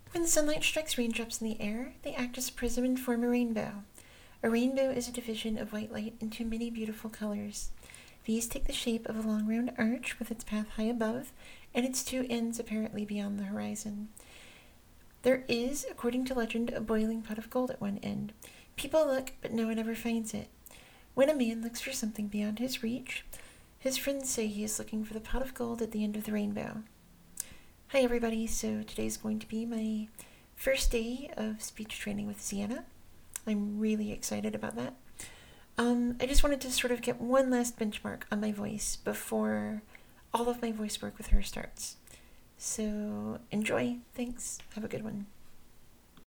When sunlight strikes raindrops in the air, they act as a prism and form a rainbow. A rainbow is a division of white light into many beautiful colors. These take the shape of a long round arch with its path high above and its two ends apparently beyond the horizon. There is, according to legend, a boiling pot of gold at one end. People look, but no one ever finds it. When a man looks for something beyond his reach, his friends say he is looking for the pot of gold at the end of the rainbow. Hi everybody, so today's going to be my first day of speech training with Sienna. I'm really excited about that. I just wanted to sort of get one last benchmark on my voice before all of my voice work with her starts. So enjoy, thanks, have a good one.